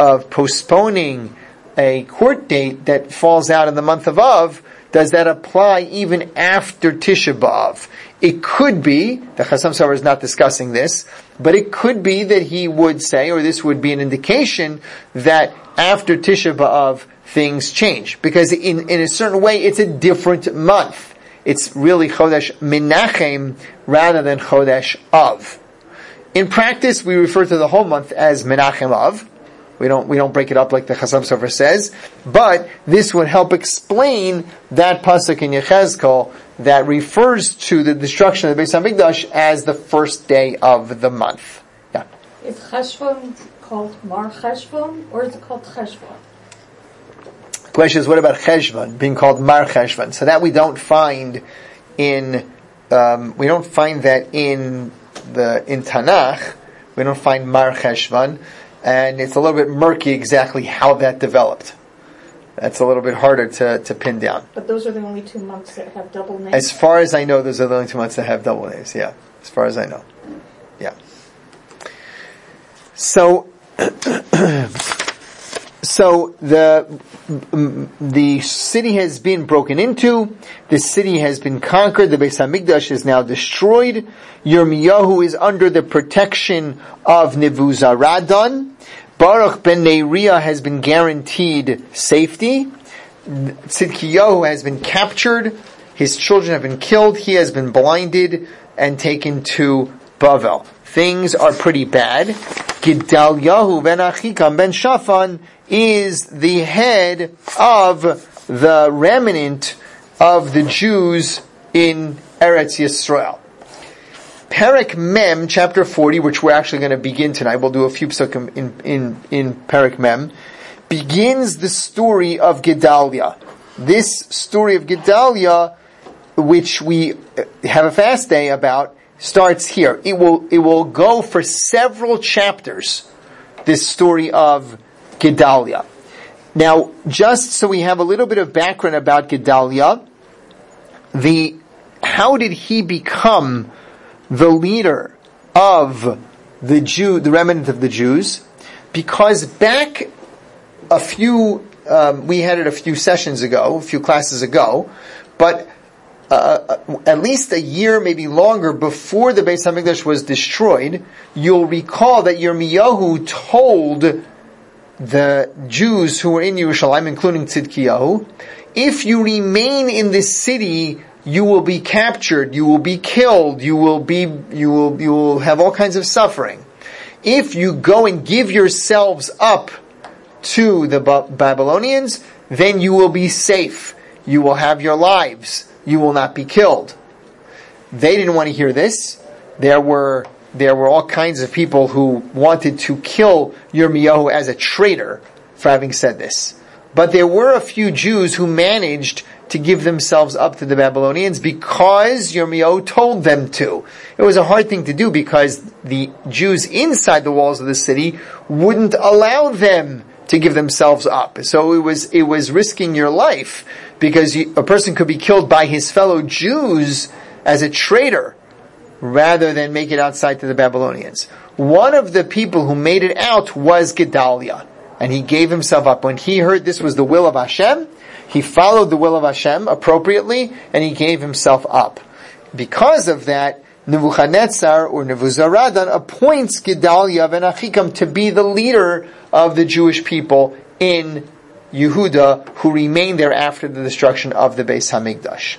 postponing a court date that falls out in the month of Av. Does that apply even after Tisha B'Av? It could be, the Chassam Sofer is not discussing this, but it could be that he would say, or this would be an indication, that after Tisha B'Av things change. Because in a certain way it's a different month. It's really Chodesh Menachem rather than Chodesh Av. In practice, we refer to the whole month as Menachem Av. We don't break it up like the Chasam Sofer says, but this would help explain that pasuk in Yechezkel that refers to the destruction of the Beis Hamikdash as the first day of the month. Yeah. Is Cheshvan called Mar Cheshvan, or is it called Cheshvan? The question is, what about Cheshvan being called Mar Cheshvan? So that we don't find in that in Tanakh. We don't find Mar Cheshvan, and it's a little bit murky exactly how that developed. That's a little bit harder to pin down. But those are the only 2 months that have double names? As far as I know, those are the only 2 months that have double names, yeah. As far as I know. Yeah. So the city has been broken into, the city has been conquered, the Beis Hamikdash is now destroyed, Yirmiyahu is under the protection of Nebuzaradan, Baruch ben Neriah has been guaranteed safety, Tzidkiyahu has been captured, his children have been killed, he has been blinded and taken to Bavel. Things are pretty bad. Gedaliyahu ben Achikam ben Shaphan is the head of the remnant of the Jews in Eretz Yisrael. Perek Mem, chapter 40, which we're actually going to begin tonight, we'll do a few psukim in Perek Mem, begins the story of Gedaliah. This story of Gedaliah, which we have a fast day about, starts here. It will go for several chapters, this story of Gedaliah. Now, just so we have a little bit of background about Gedaliah, how did he become the leader of the remnant of the Jews? Because back we had it a few sessions ago, a few classes ago, but at least a year, maybe longer, before the Beis Hamikdash was destroyed, you'll recall that Yirmiyahu told the Jews who were in Yerushalayim, including Tzidkiyahu, if you remain in this city, you will be captured, you will be killed, you will have all kinds of suffering. If you go and give yourselves up to the Babylonians, then you will be safe. You will have your lives. You will not be killed. They didn't want to hear this. There were all kinds of people who wanted to kill Yirmiyahu as a traitor for having said this. But there were a few Jews who managed to give themselves up to the Babylonians because Yirmiyahu told them to. It was a hard thing to do because the Jews inside the walls of the city wouldn't allow them to give themselves up. So it was risking your life, because a person could be killed by his fellow Jews as a traitor rather than make it outside to the Babylonians. One of the people who made it out was Gedaliah, and he gave himself up. When he heard this was the will of Hashem, he followed the will of Hashem appropriately, and he gave himself up. Because of that, Nebuchadnezzar or Nebuzaradan appoints Gedaliah ben Achikam to be the leader of the Jewish people in Yehuda, who remained there after the destruction of the Beis Hamikdash.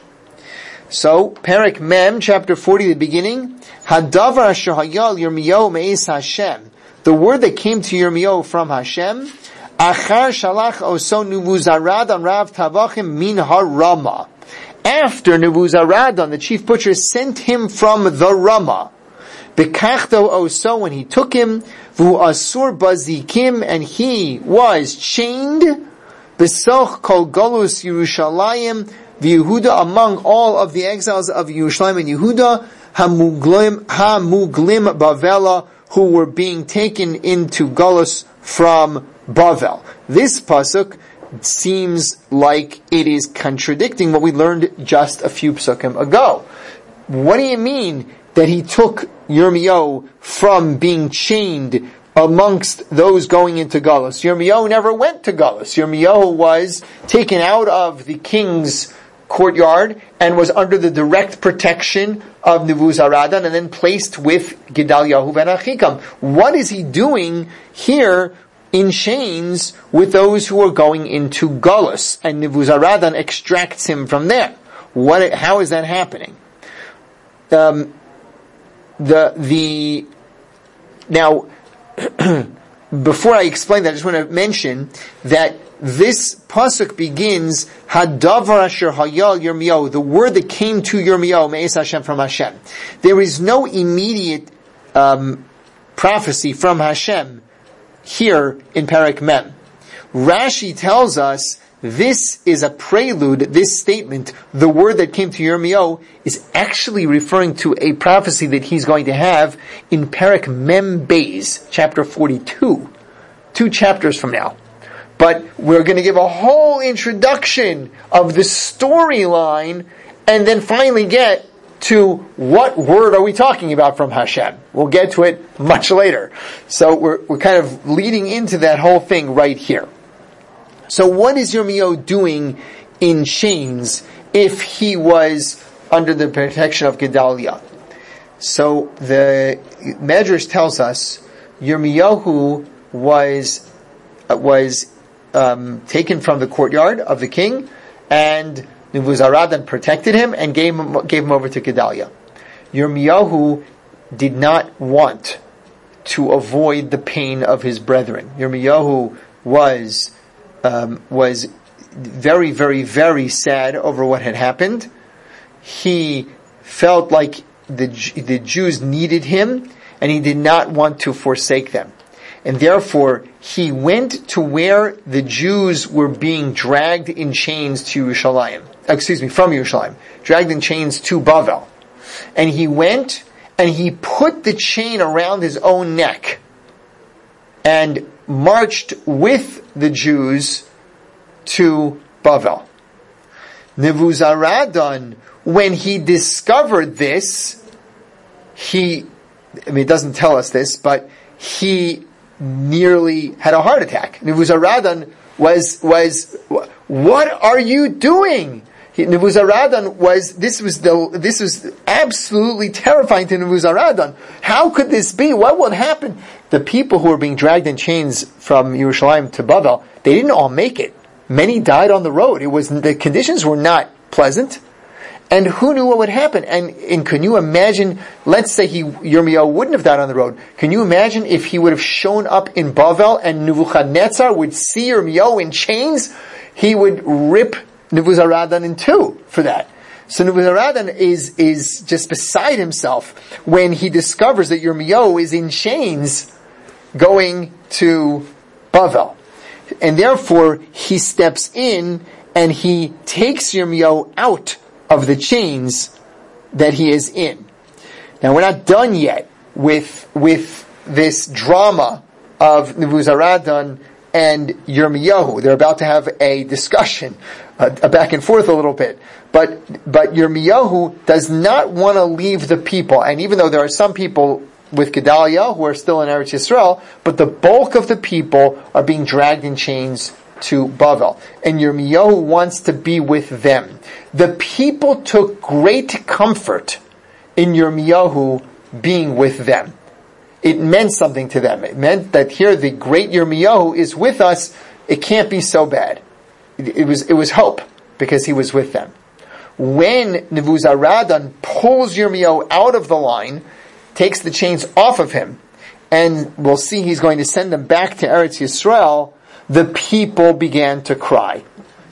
So, Perek Mem, chapter 40, the beginning, Hadavar asher hayal Yirmiyahu me'es Hashem. The word that came to Yirmiyahu from Hashem, Achar shalach oso Nebuzaradan rav tavachim min harama. After Nebuzaradan, the chief butcher, sent him from the Ramah. Bekachto oso, when he took him, vu asur bazikim, and he was chained, besoch kol golus Yerushalayim, v'Yehuda, among all of the exiles of Yerushalayim and Yehuda, hamuglim Bavela, who were being taken into Golus from Bavel. This pasuk seems like it is contradicting what we learned just a few psukim ago. What do you mean that he took Yirmiyahu from being chained amongst those going into Galus? Yirmiyahu never went to Galus. Yirmiyahu was taken out of the king's courtyard and was under the direct protection of Nebuzaradan and then placed with Gedaliyahu ben Achikam. What is he doing here in chains with those who are going into Galus? And Nebuzaradan extracts him from there. How is that happening? The Now, before I explain that, I just want to mention that this pasuk begins Hadavar Asher Hayal Yirmiyahu, the word that came to Yirmiyahu, Me'ez Hashem, from Hashem. There is no immediate prophecy from Hashem here in Perek Mem. Rashi tells us this is a prelude, this statement, the word that came to Yirmiyahu, is actually referring to a prophecy that he's going to have in Perek Mem Beis, chapter 42, 2 chapters from now. But we're going to give a whole introduction of the storyline and then finally get to what word are we talking about from Hashem. We'll get to it much later. So we're kind of leading into that whole thing right here. So what is Yirmiyahu doing in chains if he was under the protection of Gedaliah? So the Medrash tells us Yirmiyahu was taken from the courtyard of the king, and Nebuzaradan protected him and gave him over to Gedaliah. Yirmiyahu did not want to avoid the pain of his brethren. Yirmiyahu was very, very, very sad over what had happened. He felt like the Jews needed him, and he did not want to forsake them. And therefore, he went to where the Jews were being dragged in chains to Yerushalayim. From Yerushalayim. Dragged in chains to Bavel. And he went and he put the chain around his own neck and marched with the Jews to Bavel. Nebuzaradan, when he discovered this, it doesn't tell us this, but he nearly had a heart attack. Nebuzaradan was, what are you doing? Nebuzaradan this was absolutely terrifying to Nebuzaradan. How could this be? What would happen? The people who were being dragged in chains from Yerushalayim to Bavel, they didn't all make it. Many died on the road. The conditions were not pleasant. And who knew what would happen? And can you imagine, let's say Yirmiyahu wouldn't have died on the road. Can you imagine if he would have shown up in Bavel and Nebuchadnezzar would see Yirmiyahu in chains? He would rip Nebuzaradan in two for that. So Nebuzaradan is just beside himself when he discovers that Yirmiyahu is in chains going to Bavel. And therefore, he steps in and he takes Yirmiyahu out of the chains that he is in. Now, we're not done yet with this drama of Nebuzaradan and Yirmiyahu. They're about to have a discussion, a back and forth a little bit. But Yirmiyahu does not want to leave the people. And even though there are some people with Gedaliah who are still in Eretz Yisrael, but the bulk of the people are being dragged in chains to Bavel. And Yirmiyahu wants to be with them. The people took great comfort in Yirmiyahu being with them. It meant something to them. It meant that here the great Yirmiyahu is with us. It can't be so bad. It was hope because he was with them. When Nebuzaradan pulls Yirmiyahu out of the line, takes the chains off of him, and we'll see he's going to send them back to Eretz Yisrael, the people began to cry.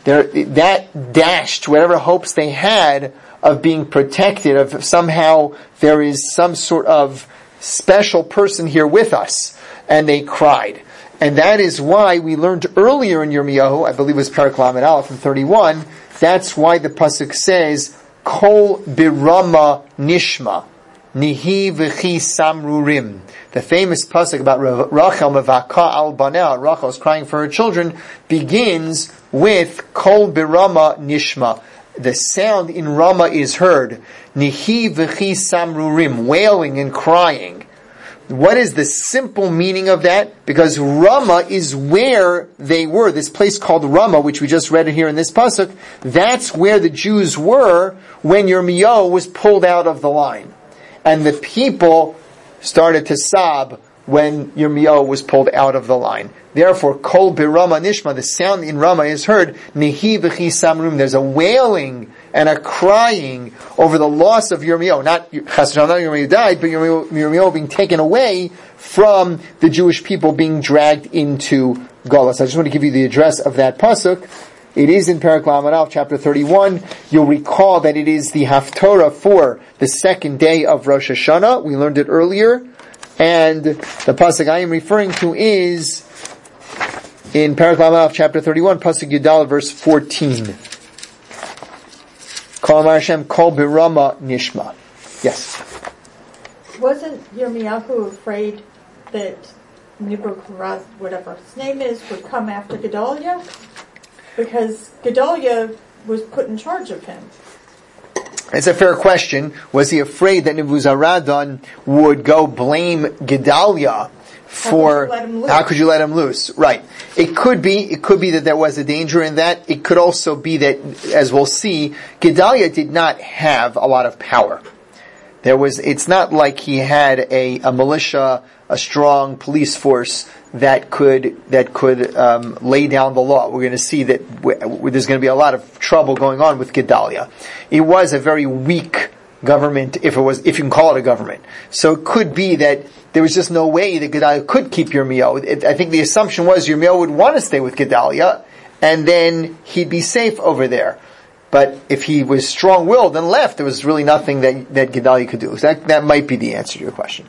That dashed whatever hopes they had of being protected, of somehow there is some sort of special person here with us. And they cried. And that is why we learned earlier in Yirmiyahu, I believe it was Perek Lamed Aleph in 31, that's why the pasuk says, Kol birama nishma, nihi v'chi samrurim. The famous pasuk about Rachel mevaka al banah, Rachel is crying for her children, begins with Kol birama nishma. The sound in Rama is heard. Nihi v'chi samrurim, wailing and crying. What is the simple meaning of that? Because Rama is where they were. This place called Rama, which we just read here in this pasuk, that's where the Jews were when Yirmiyahu was pulled out of the line. And the people started to sob when Yirmiyahu was pulled out of the line. Therefore, Kol birama nishma, the sound in Rama is heard. Nihi v'chi samrum, there's a wailing and are crying over the loss of Yirmiyahu. Not Yirmiyahu died, but Yirmiyahu being taken away from the Jewish people being dragged into Galus. I just want to give you the address of that pasuk. It is in Perek Lamed Aleph, chapter 31. You'll recall that it is the Haftorah for the second day of Rosh Hashanah. We learned it earlier. And the pasuk I am referring to is in Perek Lamed Aleph, chapter 31, pasuk Yudal, verse 14. Kol Amar Hashem, Kol Birama Nishma. Yes. Wasn't Yirmiyahu afraid that Nebuchadnezzar, whatever his name is, would come after Gedaliah? Because Gedaliah was put in charge of him. It's a fair question. Was he afraid that Nebuzaradan would go blame Gedaliah for how could you let him loose? Right. It could be that there was a danger in that. It could also be that, as we'll see, Gedaliah did not have a lot of power. It's not like he had a militia, a strong police force that could lay down the law. We're going to see that there's going to be a lot of trouble going on with Gedaliah. It was a very weak government, if you can call it a government. So it could be that there was just no way that Gedaliah could keep Yirmiyahu. I think the assumption was Yirmiyahu would want to stay with Gedaliah, and then he'd be safe over there. But if he was strong-willed and left, there was really nothing that Gedaliah could do. So that might be the answer to your question.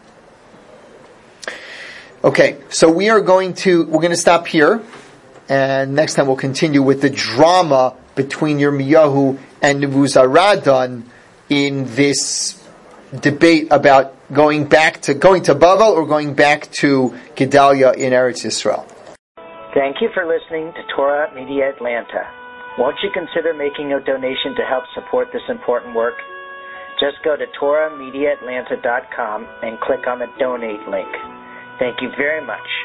Okay, so we're going to stop here, and next time we'll continue with the drama between Yirmiyahu and Nebuzaradan in this debate about going to Bavel or going back to Gedaliah in Eretz Yisrael. Thank you for listening to Torah Media Atlanta. Won't you consider making a donation to help support this important work? Just go to TorahMediaAtlanta.com and click on the donate link. Thank you very much.